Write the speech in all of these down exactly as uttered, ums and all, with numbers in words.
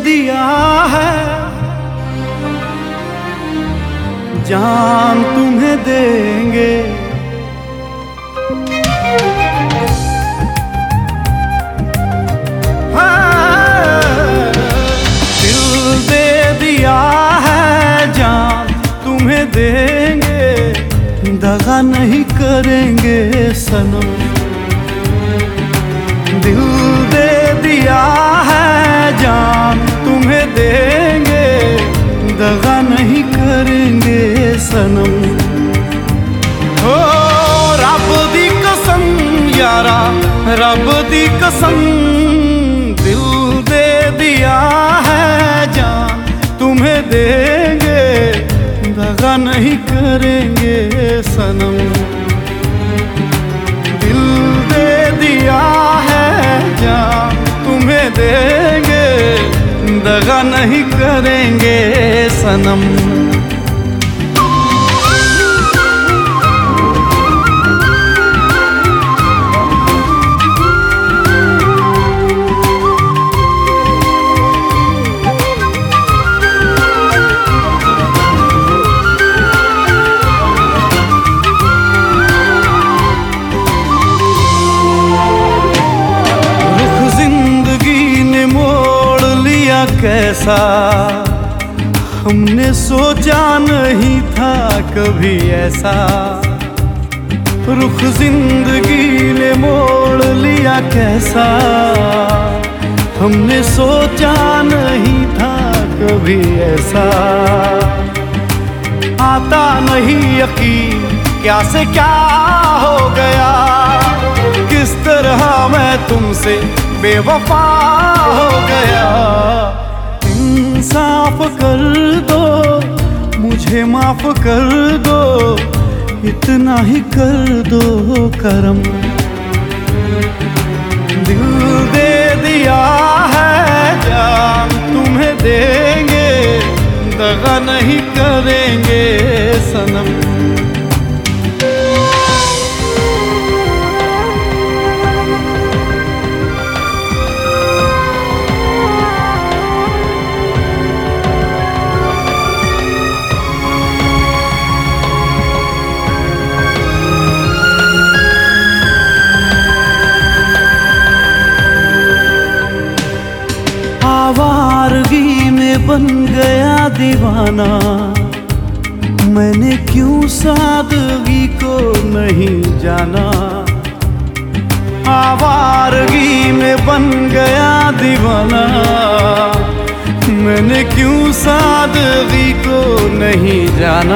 दिया है जान तुम्हें देंगे। देंगे दगा नहीं करेंगे सनम। दिल दे दिया है जान तुम्हें देंगे दगा नहीं करेंगे सनम। ओ रब दी कसम यारा रब दी कसम दिल दे दिया है जान तुम्हें देंगे दगा नहीं करेंगे सनम। दिल दे दिया है जान तुम्हें देंगे दगा नहीं करेंगे सनम। कैसा हमने सोचा नहीं था कभी ऐसा। रुख जिंदगी ने मोड़ लिया कैसा हमने सोचा नहीं था कभी ऐसा। आता नहीं यकीन क्या से क्या हो गया किस तरह मैं तुमसे बेवफा हो गया। इंसाफ कर दो मुझे माफ कर दो इतना ही कर दो करम। दिल दे दिया है जान तुम्हें देंगे दगा नहीं करेंगे सनम। आवारगी में बन गया दीवाना मैंने क्यों सादगी को नहीं जाना। आवारगी में बन गया दीवाना मैंने क्यों सादगी को नहीं जाना।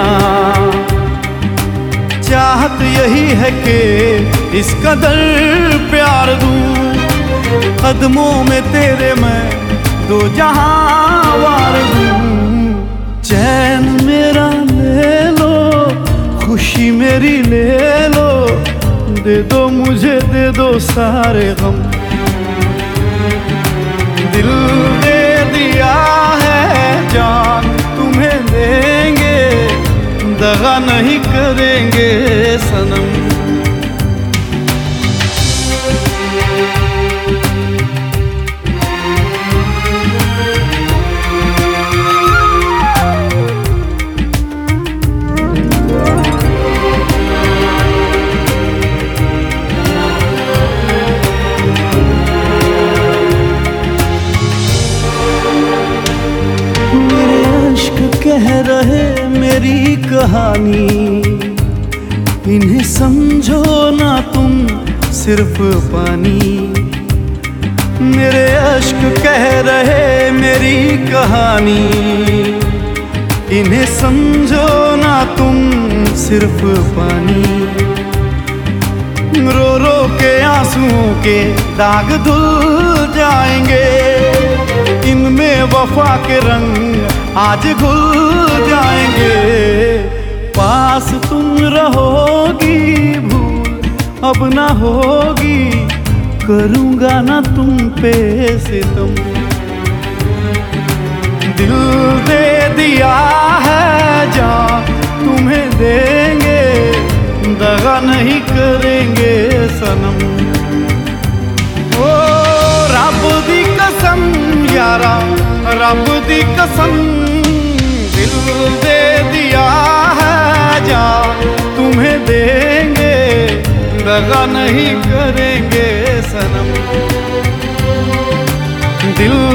चाहत यही है कि इस कदर प्यार दूं कदमों में तेरे मैं दो जहां वार दूं। चैन मेरा ले लो खुशी मेरी ले लो दे दो मुझे दे दो सारे गम। दिल दे दिया है जान तुम्हें देंगे दगा नहीं करेंगे सनम। कह रहे मेरी कहानी इन्हें समझो ना तुम सिर्फ पानी। मेरे अश्क कह रहे मेरी कहानी इन्हें समझो ना तुम सिर्फ पानी। रो रो के आंसुओं के दाग धुल जाएंगे इनमें वफा के रंग आज घुल जाएंगे। पास तुम रहोगी भूल अब ना होगी करूँगा ना तुम पे सितम। दिल दे दिया है जान तुम्हें देंगे दगा नहीं करेंगे सनम। ओ रब दी कसम यारा रब दी कसम दिल दे दिया है जा तुम्हें देंगे, दगा नहीं करेंगे सनम। दिल